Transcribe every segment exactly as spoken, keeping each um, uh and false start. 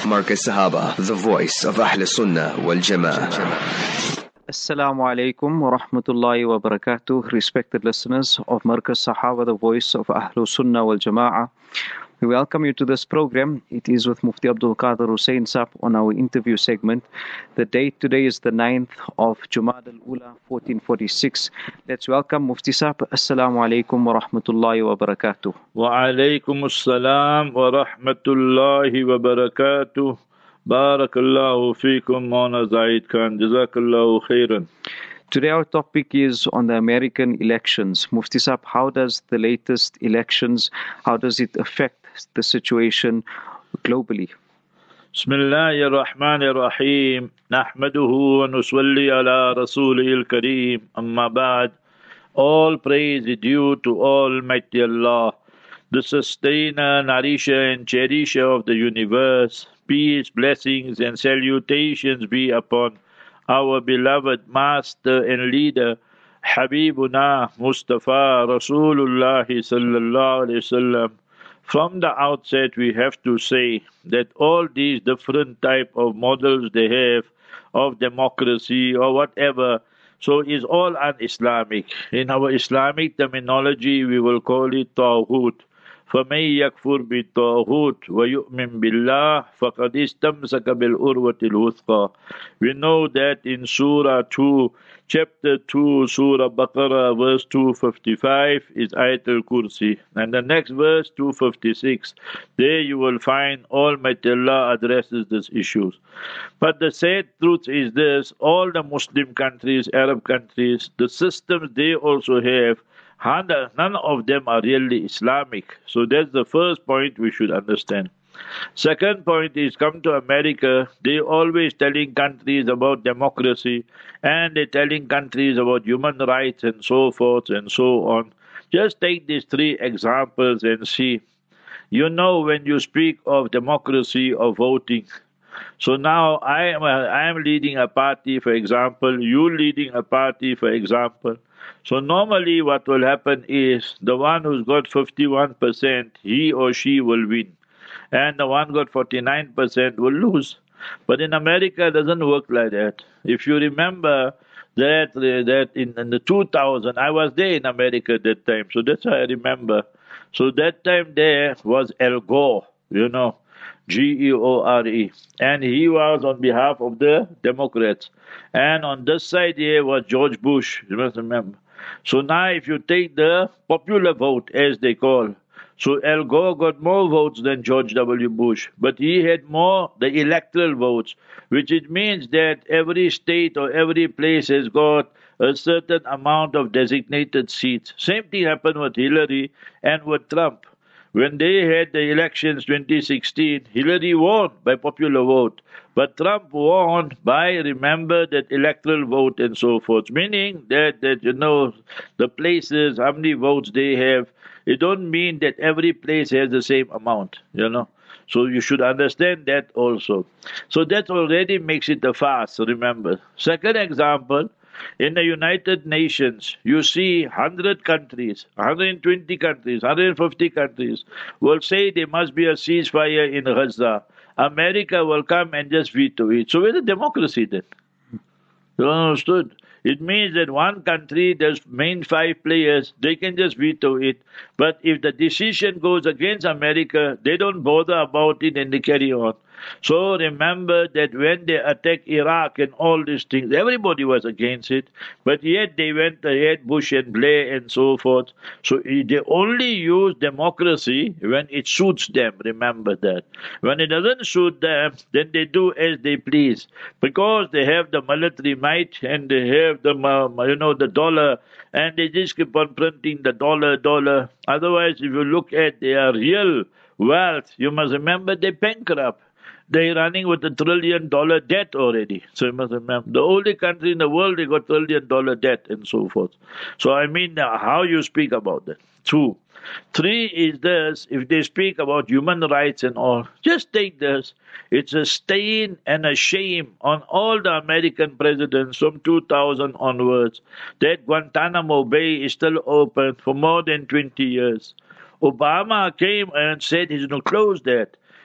Marcus Sahaba, the voice of Ahl Sunnah wal Jama'ah. Assalamu alaikum wa rahmatullahi wa barakatuh, respected listeners of Marcus Sahaba, the voice of Ahl Sunnah wal Jama'ah. We welcome you to this program. It is with Mufti Abdul Qadir Hussain Saab on our interview segment. The date today is the ninth of Jumad al-Ula, fourteen forty-six. Let's welcome Mufti Saab. Assalamu alaikum wa rahmatullahi wa barakatuh. Wa alaikum assalam wa rahmatullahi wa barakatuh. Barakallahu feekum, Mauna Zaid Khan. Jazakallahu khairan. Today our topic is on the American elections. Mufti Saab, how does the latest elections, how does it affect the situation globally? Bismillahir Rahmanir Rahim. Nahmaduhu wa nusalli ala Rasulil Kareem. Amma ba'd. All praise is due to Almighty Allah, the sustainer, nourisher and cherisher of the universe. Peace, blessings and salutations be upon our beloved master and leader, Habibuna Mustafa Rasulullah sallallahu alaihi wasallam. From the outset, we have to say that all these different type of models they have of democracy or whatever, so is all un-Islamic. In our Islamic terminology, we will call it Tawhut. فَمَن يَكْفُرْ بِالطَّاغُوتِ وَيُؤْمِن بِاللَّهِ فَقَدِ اسْتَمْسَكَ بِالْعُرْوَةِ الْوُثْقَى. We know that in Surah two, chapter two, Surah Baqarah, verse two fifty-five is Ayatul Kursi. And the next verse, two fifty-six, there you will find Almighty Allah addresses these issues. But the sad truth is this, all the Muslim countries, Arab countries, the systems they also have, none of them are really Islamic. So that's the first point we should understand. Second point is, come to America, they always telling countries about democracy and they're telling countries about human rights and so forth and so on. Just take these three examples and see. You know, when you speak of democracy or voting, so now I am, I am leading a party, for example, you leading a party, for example. So normally what will happen is the one who's got fifty-one percent, he or she will win. And the one got forty-nine percent will lose. But in America, it doesn't work like that. If you remember that that in, in the two thousand, I was there in America at that time, so that's how I remember. So that time there was Al Gore, you know, G E O R E. And he was on behalf of the Democrats. And on this side here was George Bush, you must remember. So now if you take the popular vote, as they call, so Al Gore got more votes than George W. Bush, but he had more the electoral votes, which it means that every state or every place has got a certain amount of designated seats. Same thing happened with Hillary and with Trump. When they had the elections twenty sixteen, Hillary won by popular vote, but Trump won by, remember, that electoral vote and so forth, meaning that, that you know, the places, how many votes they have, it don't mean that every place has the same amount, you know. So you should understand that also. So that already makes it a farce, remember. Second example, in the United Nations, you see one hundred countries, one hundred twenty countries, one hundred fifty countries will say there must be a ceasefire in Gaza. America will come and just veto it. So where's the democracy then? You understood? It means that one country, there's main five players, they can just veto it. But if the decision goes against America, they don't bother about it and they carry on. So remember that when they attacked Iraq and all these things, everybody was against it, but yet they went ahead, Bush and Blair and so forth. So they only use democracy when it suits them, remember that. When it doesn't suit them, then they do as they please, because they have the military might and they have the, you know, the dollar, and they just keep on printing the dollar, dollar. Otherwise, if you look at their real wealth, you must remember they're bankrupt. They're running with a trillion dollar debt already. So you must remember, the only country in the world, they got trillion dollar debt and so forth. So I mean, uh, how you speak about that. Two. Three is this, if they speak about human rights and all, just take this. It's a stain and a shame on all the American presidents from two thousand onwards that Guantanamo Bay is still open for more than twenty years. Obama came and said he's going to close that.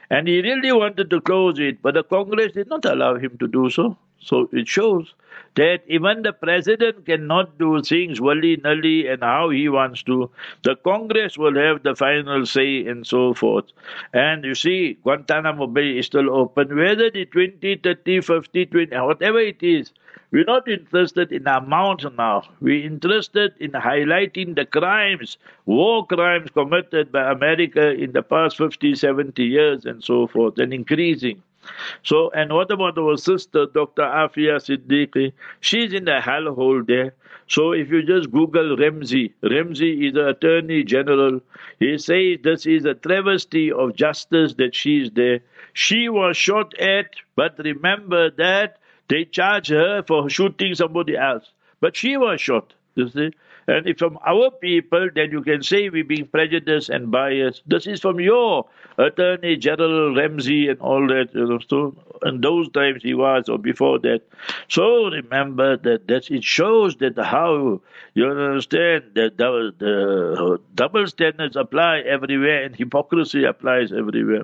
And he really wanted to close it, but the Congress did not allow him to do so. So it shows that even the president cannot do things willy-nilly and how he wants to. The Congress will have the final say and so forth. And you see, Guantanamo Bay is still open. Whether the twenty, thirty, fifty, twenty, whatever it is, we're not interested in amounts now. We're interested in highlighting the crimes, war crimes committed by America in the past fifty, seventy years and so forth, and increasing. So, and what about our sister, Doctor Afia Siddiqui? She's in the hellhole there. So if you just Google Ramsey, Ramsey is the Attorney General. He says this is a travesty of justice that she's there. She was shot at, but remember that they charge her for shooting somebody else. But she was shot, you see. And if from our people, then you can say we're being prejudiced and biased. This is from your Attorney General Ramsey and all that. You know, so in those times he was, or before that. So remember that, that it shows that how, you understand, that the, the double standards apply everywhere and hypocrisy applies everywhere.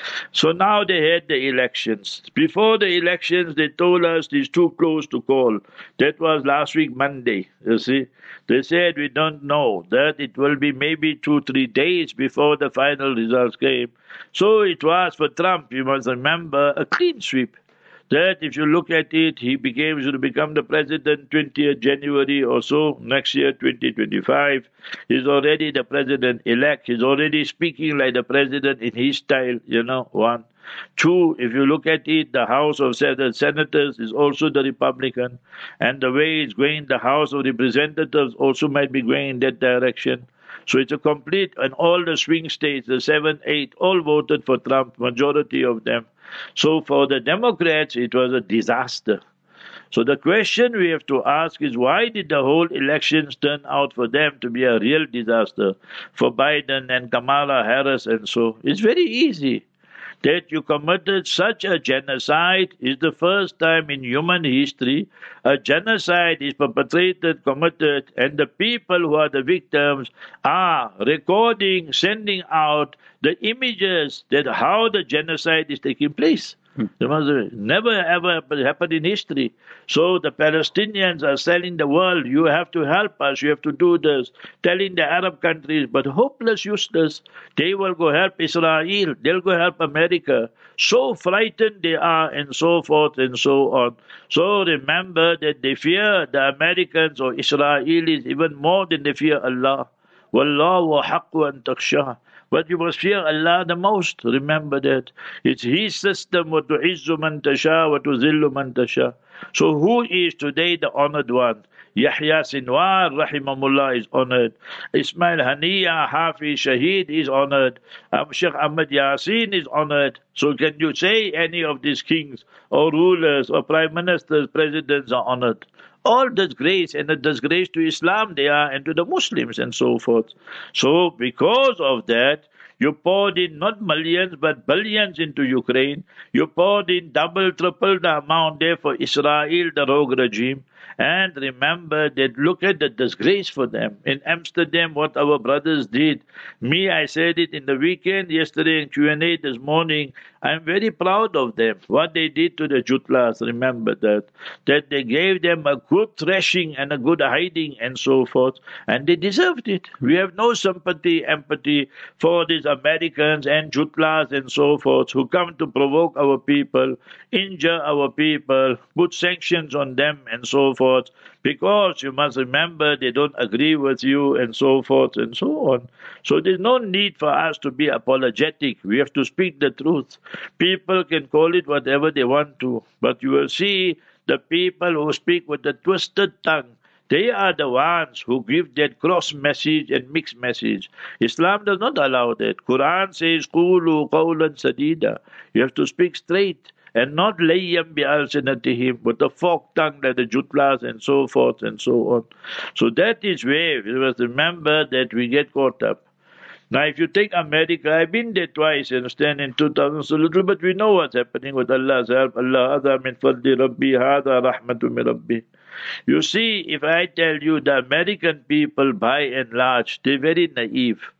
So now they had the elections. Before the elections, they told us it's too close to call. That was last week, Monday, you see. They said we don't know, that it will be maybe two, three days before the final results came. So it was for Trump, you must remember, a clean sweep. That if you look at it, he became should become the president twentieth January or so, next year, twenty twenty-five. He's already the president-elect. He's already speaking like the president in his style, you know, one. Two, if you look at it, the House of Senators is also the Republican. And the way it's going, the House of Representatives also might be going in that direction. So it's a complete, and all the swing states, the seven, eight, all voted for Trump, majority of them. So for the Democrats, it was a disaster. So the question we have to ask is, why did the whole elections turn out for them to be a real disaster, for Biden and Kamala Harris and so? It's very easy. That you committed such a genocide is the first time in human history a genocide is perpetrated, committed, and the people who are the victims are recording, sending out the images that how the genocide is taking place. It must never ever happened in history. So the Palestinians are telling the world, you have to help us, you have to do this. Telling the Arab countries, but hopeless, useless. They will go help Israel, they'll go help America. So frightened they are, and so forth and so on. So remember that they fear the Americans or Israelis even more than they fear Allah. Wallahu haqqu an takhshah. But you must fear Allah the most. Remember that. It's His system, وَتُعِزُّ مَنْ تَشَاءُ وَتُذِلُّ مَنْ تَشَاءُ. So who is today the honored one? Yahya Sinwar, rahimahullah, is honored. Ismail Haniya, Hafiz Shaheed is honored. Um, Sheikh Ahmad Yasin is honored. So can you say any of these kings or rulers or prime ministers, presidents are honored? All disgrace, and a disgrace to Islam they are, and to the Muslims and so forth. So because of that, you poured in not millions but billions into Ukraine. You poured in double, triple the amount there for Israel, the rogue regime. And remember that look at the disgrace for them. In Amsterdam, what our brothers did. Me, I said it in the weekend, yesterday in Q and A this morning. I'm very proud of them. What they did to the Jutlas, remember that. That they gave them a good thrashing and a good hiding and so forth. And they deserved it. We have no sympathy, empathy for these Americans and Jutlas and so forth who come to provoke our people, injure our people, put sanctions on them and so forth. Because you must remember they don't agree with you and so forth and so on. So there's no need for us to be apologetic. We have to speak the truth. People can call it whatever they want to, but you will see the people who speak with a twisted tongue, they are the ones who give that cross message and mixed message. Islam does not allow that. Quran says, "Qulu qawlan sadida." You have to speak straight. And not layyam bi'alsinatihim, with the forked tongue like the Jutlas and so forth and so on. So that is where we must remember that we get caught up. Now, if you take America, I've been there twice, you understand, in two thousand, so little, but we know what's happening with Allah's help. Allah hadha min fadli rabbi, hadha rahmatu min rabbi. You see, if I tell you the American people, by and large, they're very naive.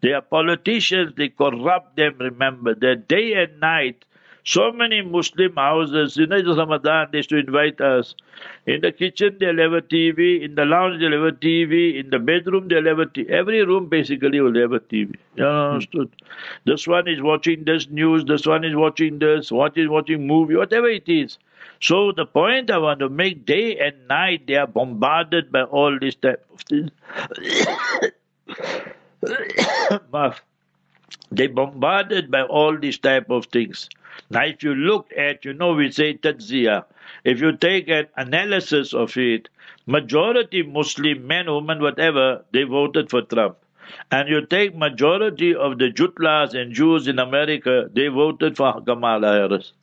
They are politicians, they corrupt them, remember, that day and night. So many Muslim houses, you know, it's Ramadan, they used to invite us. In the kitchen, they'll have a T V. In the lounge, they'll have a T V. In the bedroom, they'll have a T V. Every room, basically, will have a T V. You understood? This one is watching this news. This one is watching this. What is watching movie, whatever it is. So the point I want to make, day and night, they are bombarded by all this type of things. They bombarded by all these type of things. Now, if you look at, you know, we say tajziyah. If you take an analysis of it, majority Muslim men, women, whatever, they voted for Trump. And you take majority of the Jutlas and Jews in America, they voted for Kamala Harris.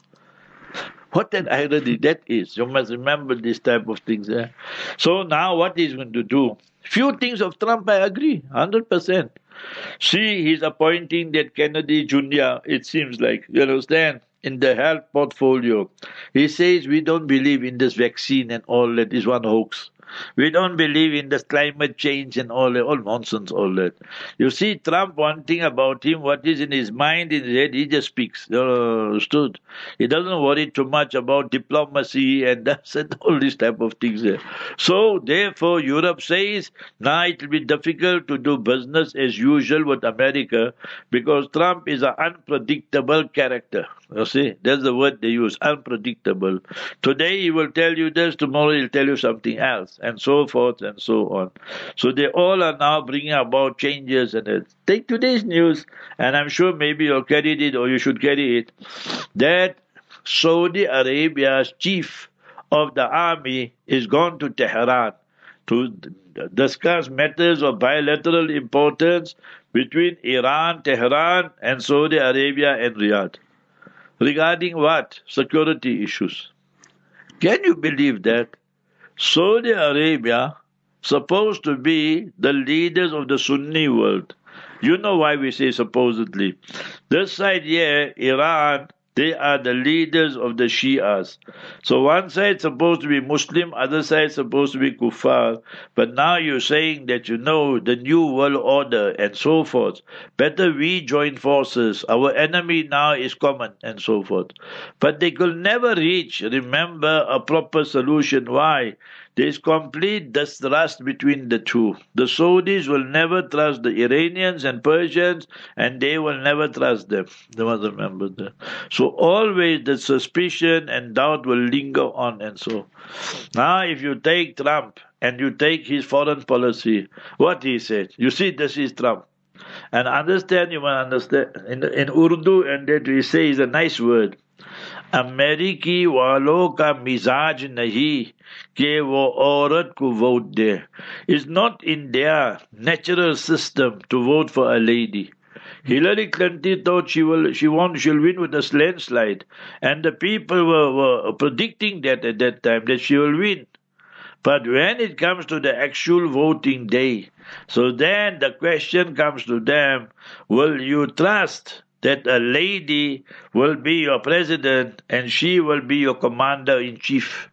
What an irony that is. You must remember this type of things. Eh? So now what he's going to do? Few things of Trump, I agree, one hundred percent. See, he's appointing that Kennedy Junior, it seems like, you understand, in the health portfolio. He says we don't believe in this vaccine and all that is one hoax. We don't believe in this climate change and all that, all nonsense, all that. You see, Trump, one thing about him, what is in his mind, in his head, he just speaks. You understood? He doesn't worry too much about diplomacy and that's and all these type of things there. So, therefore, Europe says, now it will be difficult to do business as usual with America because Trump is an unpredictable character. You see, that's the word they use, unpredictable. Today he will tell you this, tomorrow he'll tell you something else, and so forth and so on. So they all are now bringing about changes. And it. Take today's news, and I'm sure maybe you'll carry it or you should carry it, that Saudi Arabia's chief of the army is gone to Tehran to discuss matters of bilateral importance between Iran, Tehran, and Saudi Arabia and Riyadh. Regarding what? Security issues. Can you believe that? Saudi Arabia, supposed to be the leaders of the Sunni world. You know why we say supposedly. This side here, Iran, they are the leaders of the Shias. So one side supposed to be Muslim, other side supposed to be Kuffar. But now you're saying that you know the new world order and so forth. Better we join forces. Our enemy now is common and so forth. But they could never reach, remember, a proper solution. Why? There is complete distrust between the two. The Saudis will never trust the Iranians and Persians, and they will never trust them. They must remember that. So always the suspicion and doubt will linger on and so. Now if you take Trump and you take his foreign policy, what he said, you see this is Trump. And understand, you must understand, in, in Urdu, and that we say is a nice word. अमेरिकी वालों का मिजाज नहीं कि वो औरत को vote they. It's not in their natural system to vote for a lady. Hillary Clinton thought she will, she won, she'll win with a landslide, and the people were, were predicting that at that time that she will win. But when it comes to the actual voting day, so then the question comes to them: will you trust that a lady will be your president and she will be your commander-in-chief?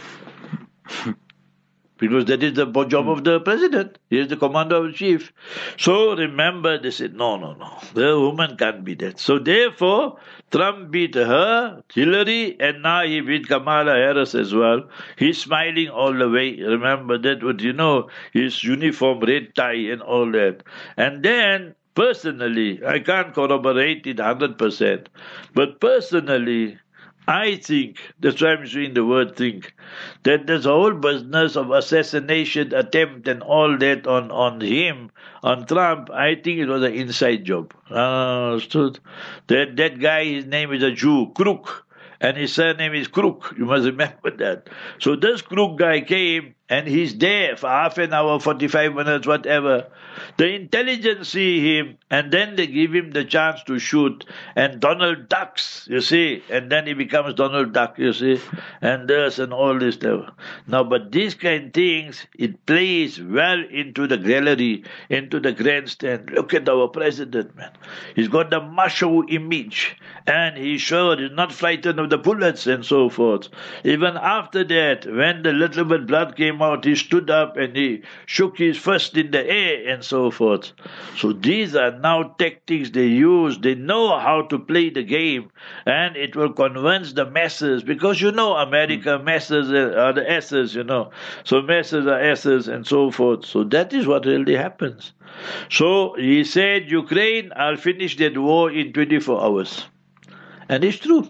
Because that is the job of the president. He is the commander-in-chief. So remember, they said, no, no, no, the woman can't be that. So therefore, Trump beat her, Hillary, and now he beat Kamala Harris as well. He's smiling all the way. Remember that, what you know, his uniform, red tie and all that. And then, personally, I can't corroborate it one hundred percent, but personally, I think, that's why I'm using the word think, that this whole business of assassination attempt and all that on, on him, on Trump, I think it was an inside job. Understood? Uh, that, that guy, his name is a Jew, Crook, and his surname is Crook. You must remember that. So this Crook guy came, and he's there for half an hour, forty-five minutes, whatever. The intelligence see him, and then they give him the chance to shoot, and Donald ducks, you see, and then he becomes Donald Duck, you see, and this and all this stuff. Now, but these kind of things, it plays well into the gallery, into the grandstand. Look at our president, man. He's got the macho image, and he's sure he's not frightened of the bullets and so forth. Even after that, when the little bit blood came came out, he stood up and he shook his fist in the air and so forth. So these are now tactics they use. They know how to play the game, and it will convince the masses, because you know America, masses are the S's, you know. So masses are S's and so forth. So that is what really happens. So he said, Ukraine, I'll finish that war in twenty-four hours. And it's true.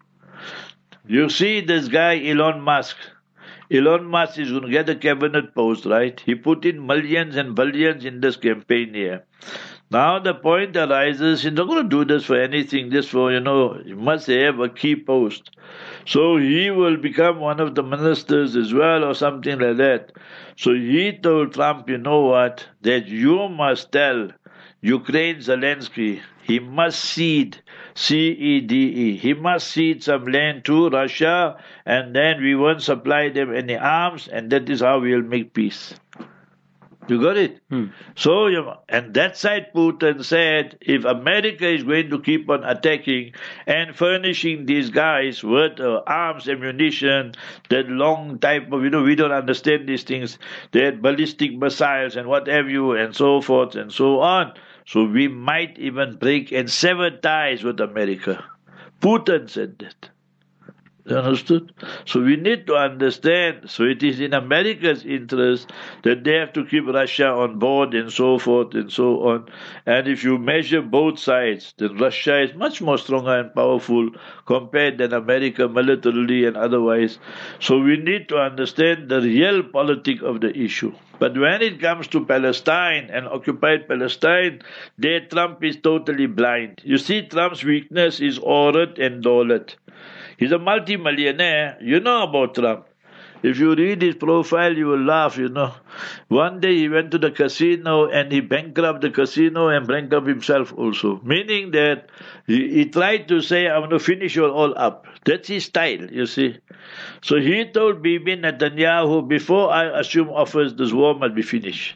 You see this guy, Elon Musk. Elon Musk is going to get a cabinet post, right? He put in millions and billions in this campaign here. Now the point arises, he's not going to do this for anything, just for, you know, he must have a key post. So he will become one of the ministers as well or something like that. So he told Trump, you know what, that you must tell Ukraine Zelensky, he must cede, C E D E, he must cede some land to Russia, and then we won't supply them any arms, and that is how we'll make peace. You got it? Hmm. So, you know, and that side Putin said, if America is going to keep on attacking and furnishing these guys with uh, arms, ammunition, that long type of, you know, we don't understand these things, they had ballistic missiles and what have you, and so forth and so on. So we might even break and sever ties with America. Putin said that. You understood? So we need to understand, so it is in America's interest that they have to keep Russia on board and so forth and so on. And if you measure both sides, then Russia is much more stronger and powerful compared than America militarily and otherwise. So we need to understand the real politics of the issue. But when it comes to Palestine and occupied Palestine, there Trump is totally blind. You see, Trump's weakness is Aurat and Daulat. He's a multi-millionaire. You know about Trump. If you read his profile, you will laugh, you know. One day he went to the casino and he bankrupted the casino and bankrupted himself also. Meaning that he, he tried to say, I'm going to finish you all up. That's his style, you see. So he told Bibi Netanyahu, before I assume office, this war must be finished.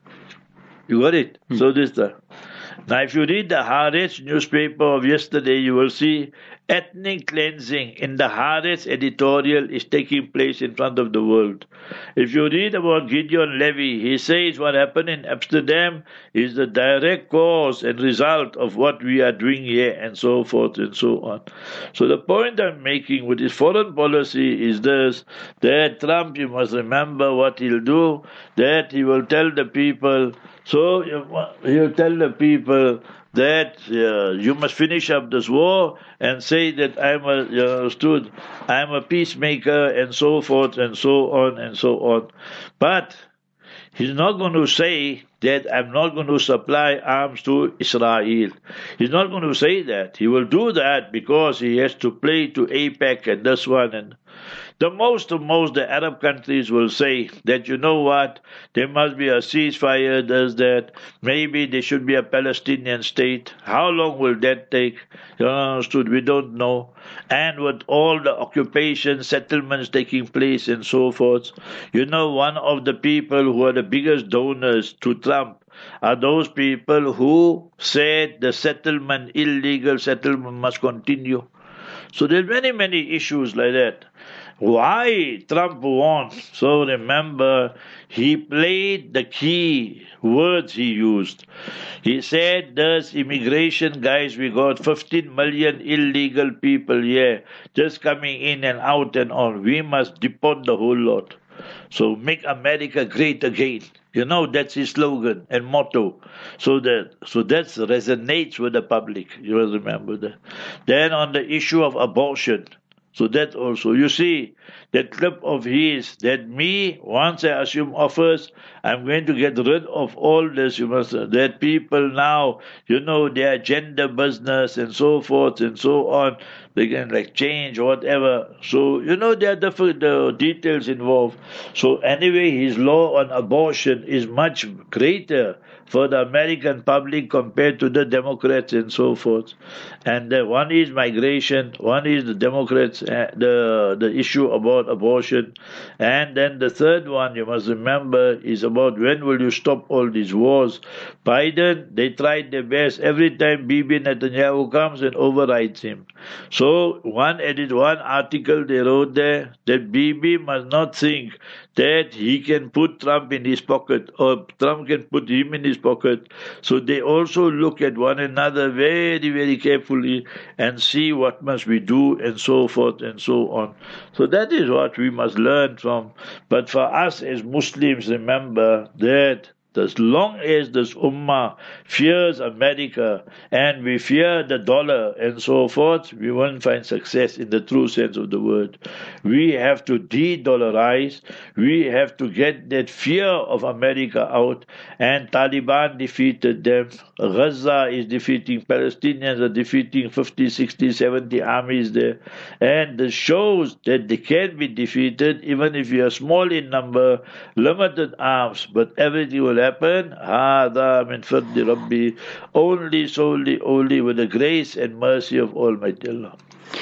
You got it? Hmm. So this time. Now, if you read the Haaretz newspaper of yesterday, you will see ethnic cleansing in the Haaretz editorial is taking place in front of the world. If you read about Gideon Levy, he says what happened in Amsterdam is the direct cause and result of what we are doing here, and so forth and so on. So the point I'm making with his foreign policy is this, that Trump, you must remember what he'll do, that he will tell the people, so he'll tell the people that uh, you must finish up this war and say that I'm a, you understood, I'm a peacemaker and so forth and so on and so on. But he's not going to say that I'm not going to supply arms to Israel. He's not going to say that. He will do that because he has to play to AIPAC and this one. And the most of most the Arab countries will say that, you know what, there must be a ceasefire, does that, maybe there should be a Palestinian state. How long will that take? You understood? We don't know. And with all the occupation, settlements taking place and so forth, you know, one of the people who are the biggest donors to Trump are those people who said the settlement, illegal settlement, must continue. So there are many, many issues like that. Why Trump won? So remember, he played the key words he used. He said, "There's immigration, guys. We got fifteen million illegal people here, just coming in and out and on. We must deport the whole lot. So make America great again." You know, that's his slogan and motto. So that so that resonates with the public. You will remember that. Then on the issue of abortion. So that also, you see, that clip of his, that me, once I assume office, I'm going to get rid of all this, you must, that people now, you know, their gender business and so forth and so on, they can like change or whatever. So, you know, there are different the details involved. So anyway, his law on abortion is much greater, for the American public compared to the Democrats and so forth. And the, one is migration, one is the Democrats, uh, the the issue about abortion, and then the third one you must remember is about when will you stop all these wars. Biden, they tried their best. Every time Bibi Netanyahu comes and overrides him. So one edit, one article they wrote there that Bibi must not think that he can put Trump in his pocket or Trump can put him in his pocket. So they also look at one another very, very carefully and see what must we do and so forth and so on. So that is what we must learn from. But for us as Muslims, remember that as long as this ummah fears America and we fear the dollar and so forth, we won't find success in the true sense of the word. We have to de-dollarize. We have to get that fear of America out. And Taliban defeated them. Gaza is defeating. Palestinians are defeating fifty, sixty, seventy armies there. And this shows that they can be defeated even if you are small in number, limited arms, but everything will happen, هذا من فضل ربي, only, solely, only with the grace and mercy of Almighty Allah.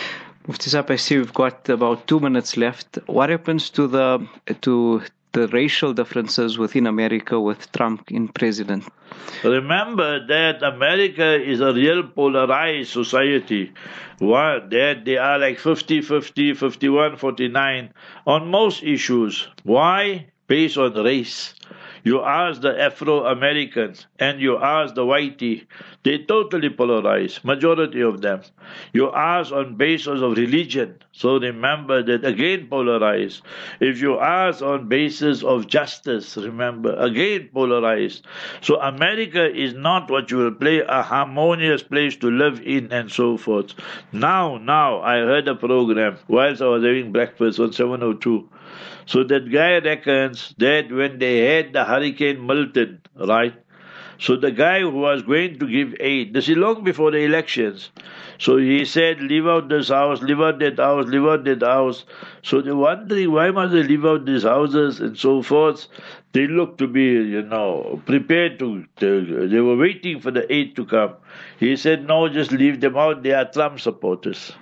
Mufti Saab, I see we've got about two minutes left. What happens to the to the racial differences within America with Trump in president? Remember that America is a real polarized society. What, that they are like fifty fifty, fifty-one forty-nine on most issues. Why? Based on race. You ask the Afro-Americans and you ask the whitey, they totally polarized, majority of them. You ask on basis of religion, so remember that again polarized. If you ask on basis of justice, remember, again polarized. So America is not what you will play a harmonious place to live in and so forth. Now, now, I heard a program whilst I was having breakfast on seven oh two. So that guy reckons that when they had the Hurricane Milton, right? So the guy who was going to give aid, this is long before the elections. So he said, leave out this house, leave out that house, leave out that house. So they're wondering, why must they leave out these houses and so forth? They look to be, you know, prepared to, to, they were waiting for the aid to come. He said, no, just leave them out. They are Trump supporters.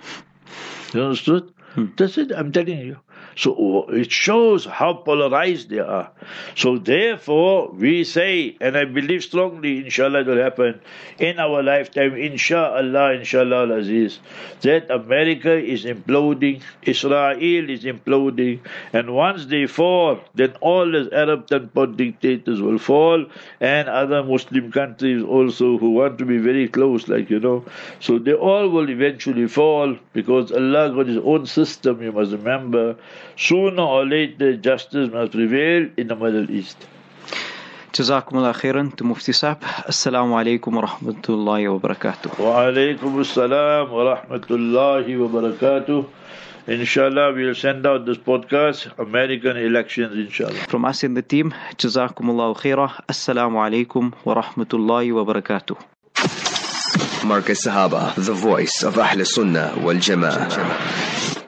You understood? Hmm. That's it, I'm telling you. So it shows how polarized they are. So therefore, we say, and I believe strongly, inshallah, it will happen in our lifetime, inshallah, inshallah, al-Aziz, that America is imploding, Israel is imploding, and once they fall, then all the Arab ten-pot dictators will fall, and other Muslim countries also who want to be very close, like, you know. So they all will eventually fall, because Allah got His own system, you must remember. Sooner or later, justice must prevail in the Middle East. Jazakumullah khairan to Mufti Saab. Assalamu alaikum wa rahmatullahi wa barakatuh. Wa alaikum assalam wa rahmatullahi wa barakatuh. Inshallah, we'll send out this podcast, American elections, inshallah. From us in the team, Jazakumullah khairah. Assalamu alaikum wa rahmatullahi wa barakatuh. Marcus Sahaba, the voice of Ahl Sunnah wal Jama'ah.